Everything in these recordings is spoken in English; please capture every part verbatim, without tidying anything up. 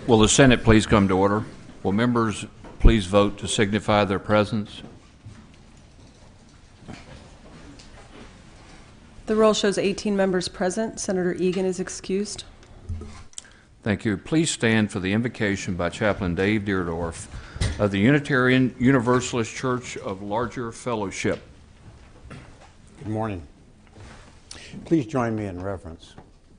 Will the Senate please come to order? Will members please vote to signify their presence? The roll shows eighteen members present. Senator Egan is excused. Thank you. Please stand for the invocation by Chaplain Dave Deerdorf of the Unitarian Universalist Church of Larger Fellowship. Good morning. Please join me in reverence.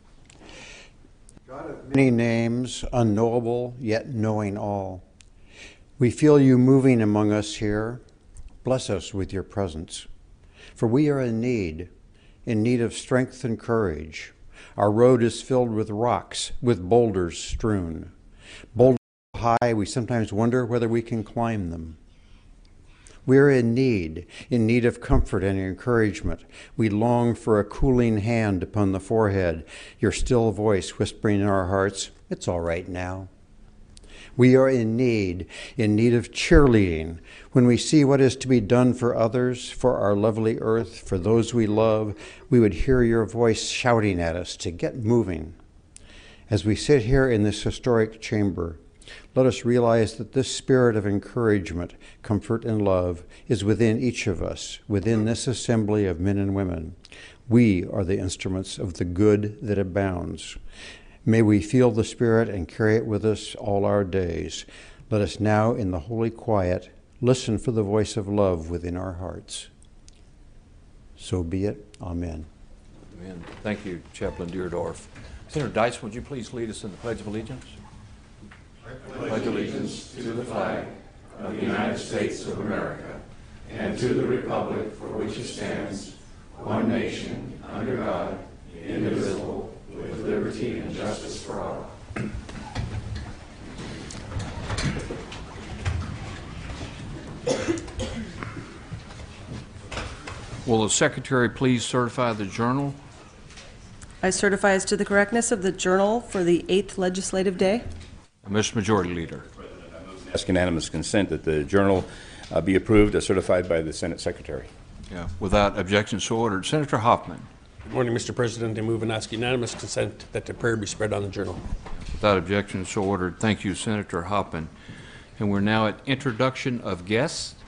God of many names, unknowable, yet knowing all, we feel you moving among us here. Bless us with your presence, for we are in need, in need of strength and courage. Our road is filled with rocks, with boulders strewn. Boulders so high, we sometimes wonder whether we can climb them. We are in need, in need of comfort and encouragement. We long for a cooling hand upon the forehead, your still voice whispering in our hearts, it's all right now. We are in need, in need of cheerleading. When we see what is to be done for others, for our lovely earth, for those we love, we would hear your voice shouting at us to get moving. As we sit here in this historic chamber, let us realize that this spirit of encouragement, comfort, and love is within each of us, within this assembly of men and women. We are the instruments of the good that abounds. May we feel the Spirit and carry it with us all our days. Let us now, in the holy quiet, listen for the voice of love within our hearts. So be it. Amen. Amen. Thank you, Chaplain Deerdorf. Senator Dyson, would you please lead us in the Pledge of Allegiance? I pledge allegiance to the flag of the United States of America and to the republic for which it stands, one nation, under God, indivisible, with liberty and justice for all. Will the Secretary please certify the journal? I certify as to the correctness of the journal for the eighth legislative day. Mister Majority Leader. I ask unanimous consent that the journal uh, be approved as certified by the Senate Secretary. Yeah, without objection, so ordered. Senator Hoffman. Good morning, Mister President. I move and ask unanimous consent that the prayer be spread on the journal. Without objection, so ordered. Thank you, Senator Hoffman. And we're now at introduction of guests.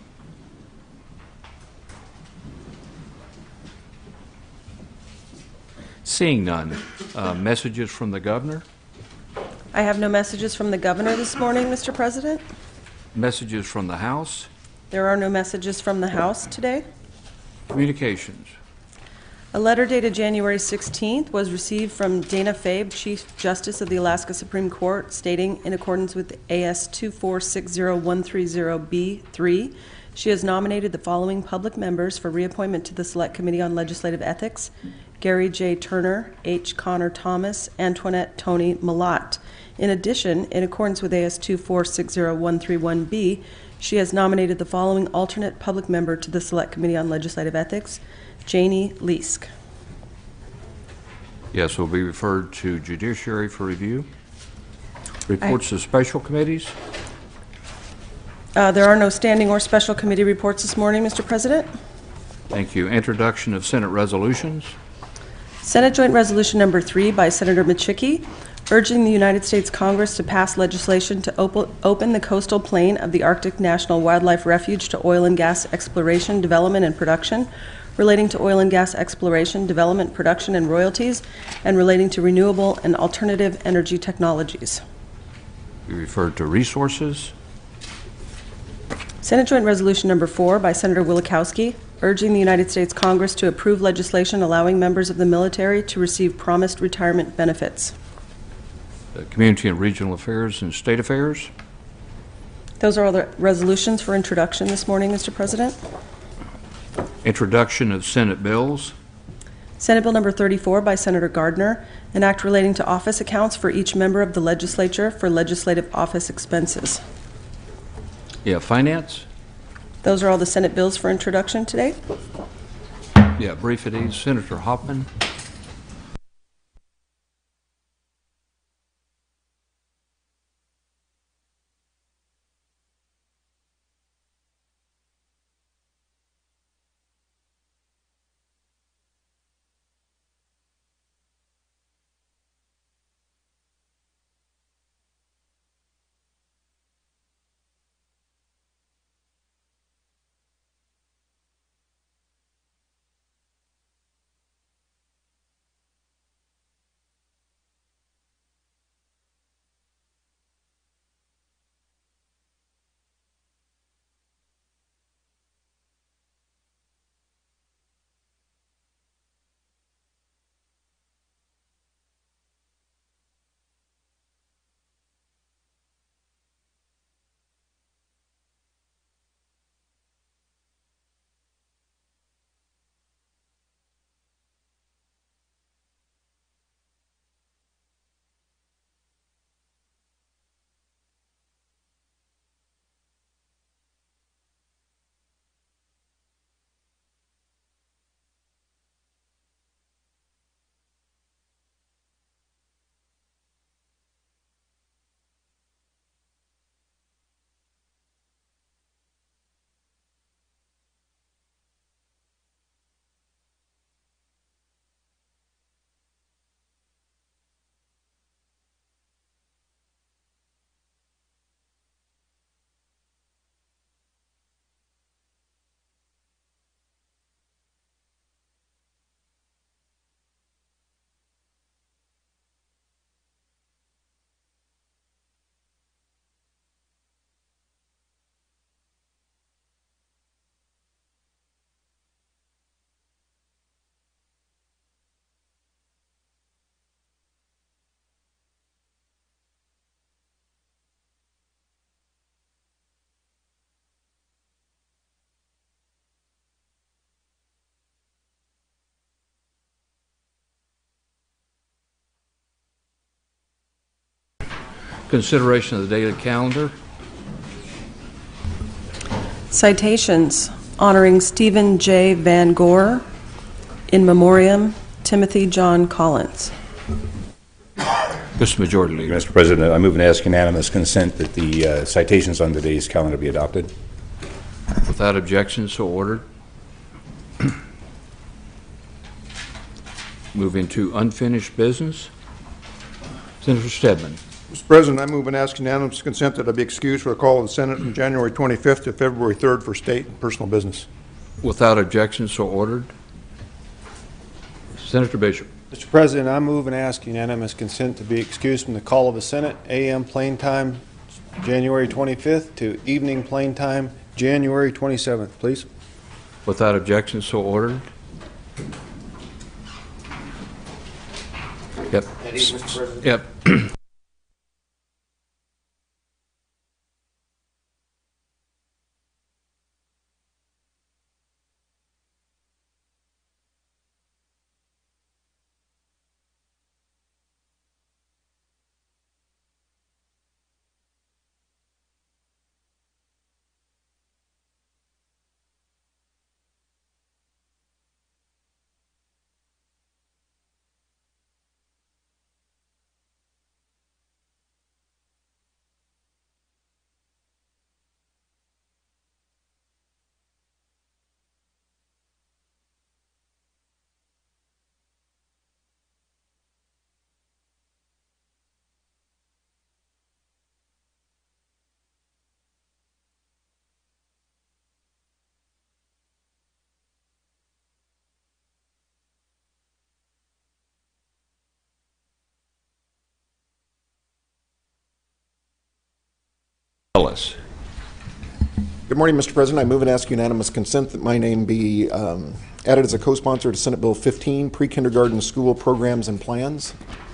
Seeing none, uh, messages from the governor. I have no messages from the governor this morning, Mister President. Messages from the House. There are no messages from the House today. Communications. A letter dated January sixteenth was received from Dana Fabe, Chief Justice of the Alaska Supreme Court, stating, in accordance with A S two four six zero one three zero B three, she has nominated the following public members for reappointment to the Select Committee on Legislative Ethics: Gary J. Turner, H. Connor Thomas, Antoinette Tony Malott. In addition, in accordance with A S two four six zero one three one B, she has nominated the following alternate public member to the Select Committee on Legislative Ethics: Janie Leask. Yes, will be referred to Judiciary for review. Reports I, of special committees. Uh, there are no standing or special committee reports this morning, Mister President. Thank you. Introduction of Senate resolutions. Senate Joint Resolution Number three by Senator Michicki, urging the United States Congress to pass legislation to op open the coastal plain of the Arctic National Wildlife Refuge to oil and gas exploration, development, and production, relating to oil and gas exploration, development, production, and royalties, and relating to renewable and alternative energy technologies. Be referred to resources. Senate Joint Resolution Number four by Senator Wielechowski, urging the United States Congress to approve legislation allowing members of the military to receive promised retirement benefits. Uh, Community and Regional Affairs and State Affairs. Those are all the resolutions for introduction this morning, Mister President. Introduction of Senate bills. Senate Bill Number thirty-four by Senator Gardner, an act relating to office accounts for each member of the legislature for legislative office expenses. Yeah, Finance. Those are all the Senate bills for introduction today. Yeah, brief at ease. Senator Hoffman. Consideration of the daily calendar. Citations honoring Stephen J. Van Gore, in memoriam Timothy John Collins. Mister Majority Leader. Mister President, I move and ask unanimous consent that the uh, citations on today's calendar be adopted. Without objection, so ordered. Moving to unfinished business. Senator Stedman. Mister President, I move and ask unanimous consent that I be excused for a call of the Senate from January twenty-fifth to February third for state and personal business. Without objection, so ordered. Senator Bishop. Mister President, I move and ask unanimous consent to be excused from the call of the Senate, A M plain time, January twenty-fifth, to evening plain time, January twenty-seventh, please. Without objection, so ordered. Yep. Yep. Ellis. Good morning, Mister President. I move and ask unanimous consent that my name be um, added as a co-sponsor to Senate Bill fifteen, pre-kindergarten school programs and plans.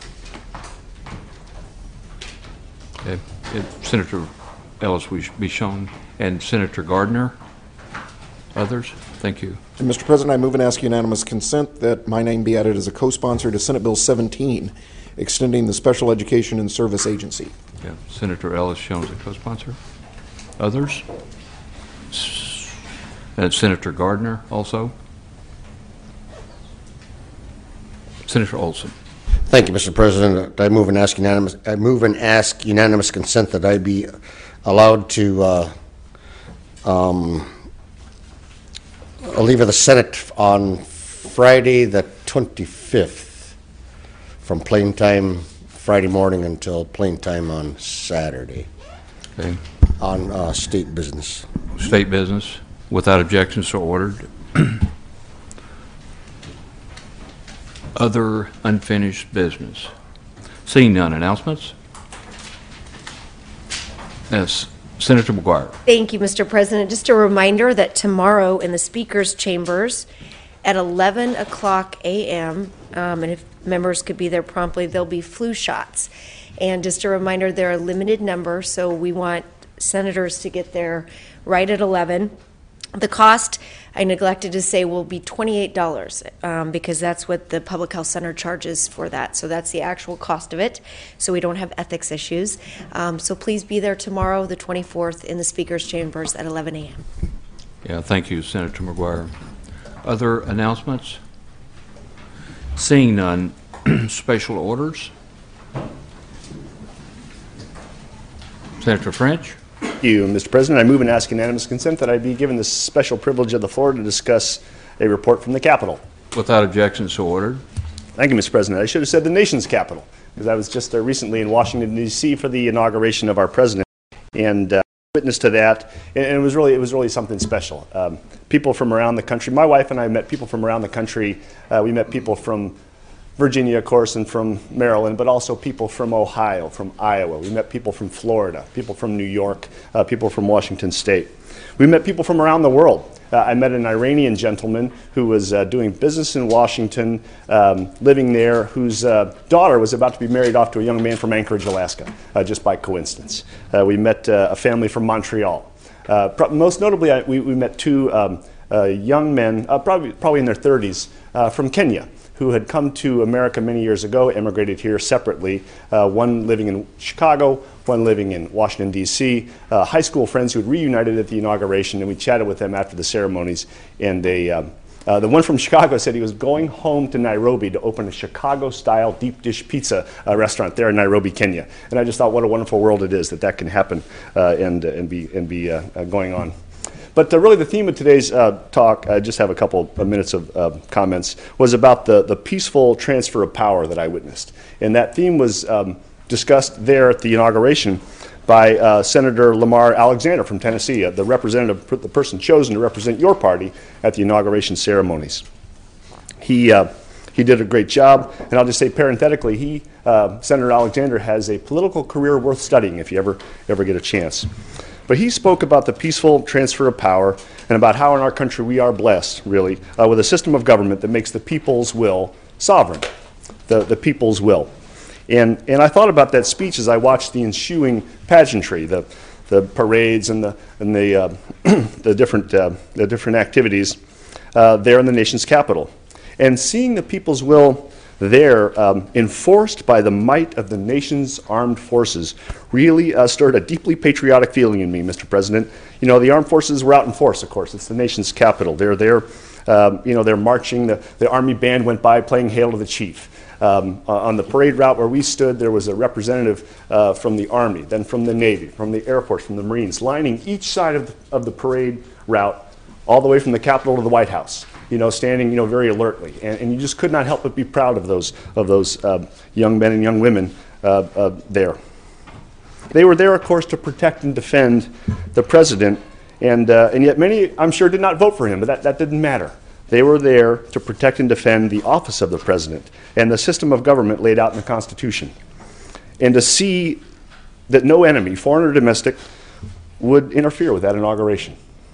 Okay. If Senator Ellis will be shown, and Senator Gardner. Others? Thank you. And Mister President, I move and ask unanimous consent that my name be added as a co-sponsor to Senate Bill seventeen, extending the Special Education and Service Agency. Yeah. Senator Ellis shown as a co-sponsor. Others? And Senator Gardner also. Senator Olson. Thank you, Mister President. I move and ask unanimous. I move and ask unanimous consent that I be allowed to uh, um, leave of the Senate on Friday the twenty-fifth, from plain time Friday morning until plain time on Saturday. Okay. On uh, state business. State business. Without objection, so ordered. Other unfinished business. Seeing none. Announcements? Yes. Senator McGuire. Thank you, Mister President. Just a reminder that tomorrow in the Speaker's Chambers at eleven o'clock a m, um, and if members could be there promptly, there'll be flu shots. And just a reminder, they're a limited number, so we want senators to get there right at eleven. The cost, I neglected to say, will be twenty-eight dollars um, because that's what the Public Health Center charges for that. So that's the actual cost of it, so we don't have ethics issues. Um, so please be there tomorrow, the twenty-fourth, in the Speaker's Chambers at eleven a m Yeah, thank you, Senator McGuire. Other announcements? Seeing none. Special orders? Senator French. Thank you, Mister President. I move and ask unanimous consent that I be given the special privilege of the floor to discuss a report from the Capitol. Without objection, so ordered. Thank you, Mister President. I should have said the nation's capital, because I was just uh, recently in Washington, D C for the inauguration of our president, and uh, witness to that, and it was really it was really something special. Um, people from around the country. My wife and I met people from around the country. Uh, we met people from Virginia, of course, and from Maryland, but also people from Ohio, from Iowa. We met people from Florida, people from New York, uh, people from Washington State. We met people from around the world. Uh, I met an Iranian gentleman who was uh, doing business in Washington, um, living there, whose uh, daughter was about to be married off to a young man from Anchorage, Alaska, uh, just by coincidence. Uh, we met uh, a family from Montreal. Uh, pro- most notably, I, we, we met two um, uh, young men, uh, probably, probably in their thirties, uh, from Kenya, who had come to America many years ago, immigrated here separately, uh, one living in Chicago, one living in Washington, D C, uh, high school friends who had reunited at the inauguration, and we chatted with them after the ceremonies. And they, um, uh, the one from Chicago said he was going home to Nairobi to open a Chicago-style deep dish pizza uh, restaurant there in Nairobi, Kenya. And I just thought, what a wonderful world it is that that can happen uh, and, and be, and be uh, uh, going on. But uh, really the theme of today's uh, talk, I just have a couple of minutes of uh, comments, was about the, the peaceful transfer of power that I witnessed. And that theme was um, discussed there at the inauguration by uh, Senator Lamar Alexander from Tennessee, uh, the representative, the person chosen to represent your party at the inauguration ceremonies. He, uh, he did a great job, and I'll just say parenthetically, he, uh, Senator Alexander, has a political career worth studying if you ever, ever get a chance. But he spoke about the peaceful transfer of power and about how in our country we are blessed, really, uh, with a system of government that makes the people's will sovereign, the, the people's will. And, and I thought about that speech as I watched the ensuing pageantry, the, the parades and the, and the, uh, the, different, uh, the different activities uh, there in the nation's capital. And seeing the people's will there, um, enforced by the might of the nation's armed forces, really uh, stirred a deeply patriotic feeling in me, Mister President. You know, the armed forces were out in force, of course. It's the nation's capital. They're there, um, you know, they're marching. The, the Army band went by playing Hail to the Chief. Um, uh, on the parade route where we stood, there was a representative uh, from the Army, then from the Navy, from the Air Force, from the Marines, lining each side of the, of the parade route, all the way from the Capitol to the White House. You know, standing, you know, very alertly, and, and you just could not help but be proud of those of those uh, young men and young women uh, uh, there. They were there, of course, to protect and defend the president, and uh, and yet many, I'm sure, did not vote for him, but that, that didn't matter. They were there to protect and defend the office of the president and the system of government laid out in the Constitution, and to see that no enemy, foreign or domestic, would interfere with that inauguration.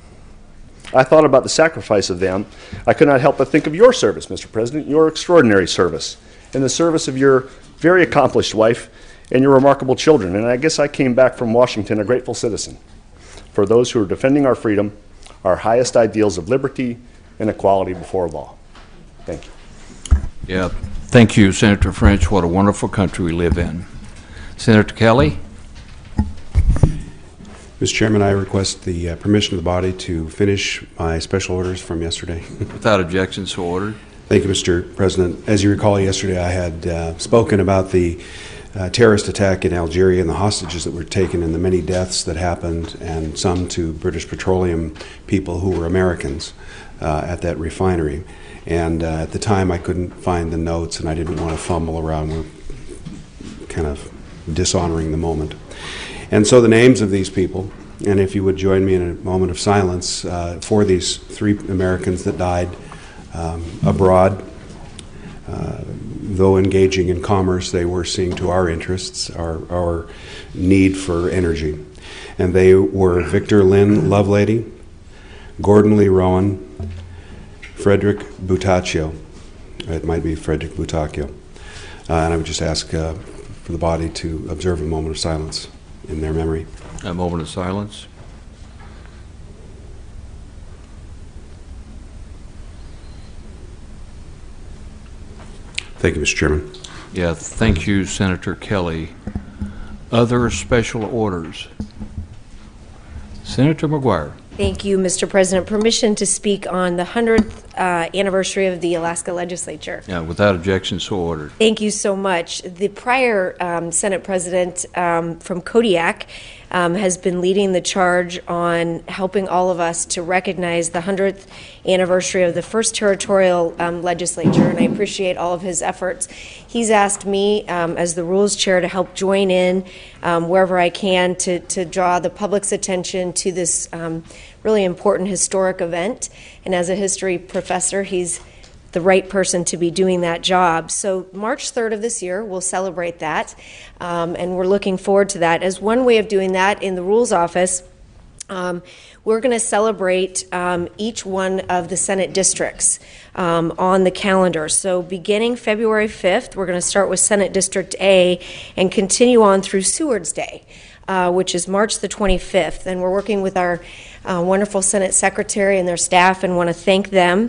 I thought about the sacrifice of them. I could not help but think of your service, Mister President, your extraordinary service, and the service of your very accomplished wife and your remarkable children. And I guess I came back from Washington a grateful citizen for those who are defending our freedom, our highest ideals of liberty and equality before law. Thank you. Yeah, thank you, Senator French. What a wonderful country we live in. Senator Kelly? Mister Chairman, I request the uh, permission of the body to finish my special orders from yesterday. Without objection, so ordered. Thank you, Mister President. As you recall, yesterday I had uh, spoken about the uh, terrorist attack in Algeria and the hostages that were taken and the many deaths that happened, and some to British Petroleum people who were Americans uh, at that refinery. And uh, at the time I couldn't find the notes, and I didn't want to fumble around. We're kind of dishonoring the moment. And so the names of these people, and if you would join me in a moment of silence uh, for these three Americans that died um, abroad. Uh, though engaging in commerce, they were seeing to our interests, our, our need for energy. And they were Victor Lynn Lovelady, Gordon Lee Rowan, Frederick Butacchio. It might be Frederick Butacchio. Uh, and I would just ask uh, for the body to observe a moment of silence in their memory. A moment of silence. Thank you, Mister Chairman. Yeah, thank you, Senator Kelly. Other special orders. Senator McGuire. Thank you, Mister President. Permission to speak on the hundredth uh, anniversary of the Alaska Legislature. Yeah, without objection, so ordered. Thank you so much. The prior um, Senate President um, from Kodiak um, has been leading the charge on helping all of us to recognize the hundredth anniversary of the first territorial um, legislature, and I appreciate all of his efforts. He's asked me, um, as the Rules Chair, to help join in um, wherever I can to, to draw the public's attention to this um, really important historic event. And as a history professor, he's the right person to be doing that job. So March third of this year, we'll celebrate that, um, and we're looking forward to that. As one way of doing that, in the Rules Office, um, we're going to celebrate um, each one of the Senate districts um, on the calendar. So beginning February fifth, we're going to start with Senate District A and continue on through Seward's Day, uh, which is March the twenty-fifth. And we're working with our uh, wonderful Senate Secretary and their staff, and want to thank them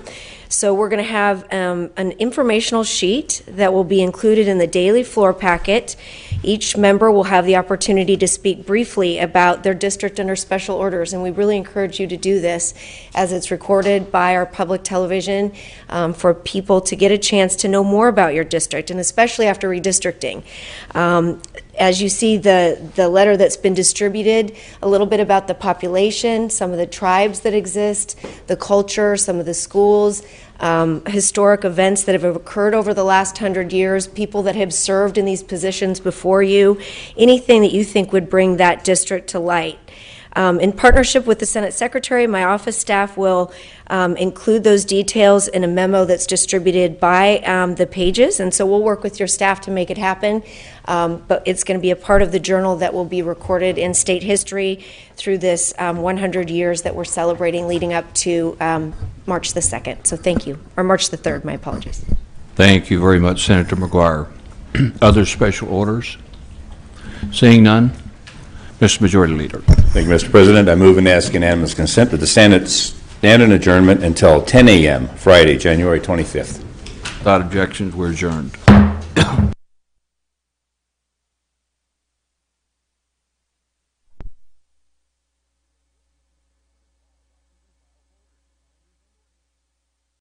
So we're going to have um, an informational sheet that will be included in the daily floor packet. Each member will have the opportunity to speak briefly about their district under special orders, and we really encourage you to do this as it's recorded by our public television um, for people to get a chance to know more about your district, and especially after redistricting. Um, As you see the, the letter that's been distributed, a little bit about the population, some of the tribes that exist, the culture, some of the schools, um, historic events that have occurred over the last hundred years, people that have served in these positions before you, anything that you think would bring that district to light. Um, in partnership with the Senate Secretary, my office staff will um, include those details in a memo that's distributed by um, the pages, and so we'll work with your staff to make it happen. Um, but it's going to be a part of the journal that will be recorded in state history through this um, one hundred years that we're celebrating leading up to um, March the second. So thank you, or March the third, my apologies. Thank you very much, Senator McGuire. Other special orders? Seeing none, Mister Majority Leader. Thank you, Mister President. I move and ask unanimous consent that the Senate stand in adjournment until ten a m Friday, January twenty-fifth. Without objections, we're adjourned.